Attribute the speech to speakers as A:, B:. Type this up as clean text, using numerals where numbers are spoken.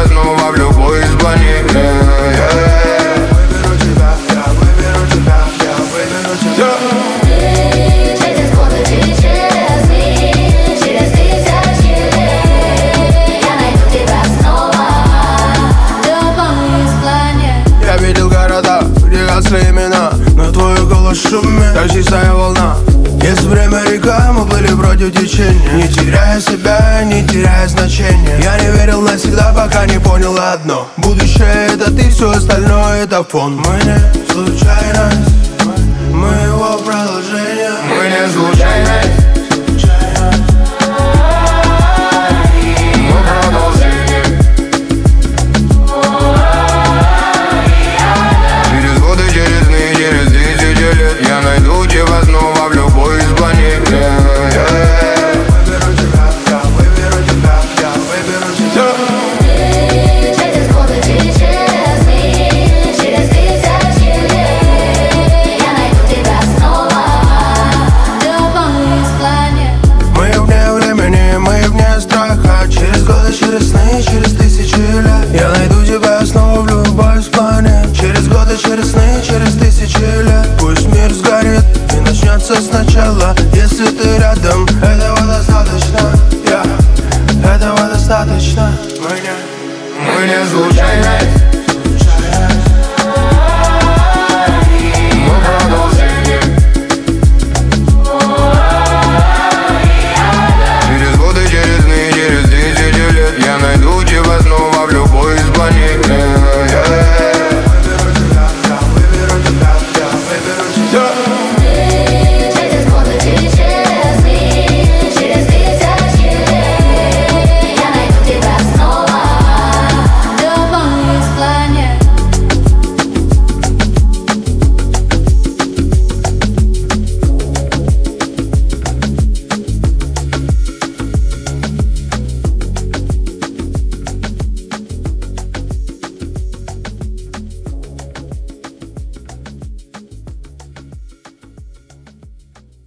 A: снова в любой из планет.
B: Выберу тебя, я выберу тебя, я выберу тебя.
C: Через годы, через миг, через тысячи лет я найду тебя снова в любой из планет.
B: Я видел города, где гасли имена, но твой голос шумит, как чистая волна. Если время река, мы плыли против течения, не теряя себя, не теряя значения. Я не верил навсегда, пока не понял одно: будущее — это ты, все остальное — это фон. Мы не случайность, мы его продолжение.
A: Мы не случайность, мы продолжение. Через годы, через дни, через тысячи лет я найду тебя снова в любой из планет.
B: Выберу тебя, я выберу тебя, я выберу тебя.
C: Через годы, через миг, через тысячи лет я найду тебя снова в любой из планет.
B: Мы вне времени, мы вне страха. Через годы, через сны, через тысячи лет я найду тебя снова в любой из планет. Через годы, через сны, через тысячи лет пусть мир сгорит и начнется сначала. Если ты рядом, этого достаточно, этого достаточно.
A: Мы не случайность.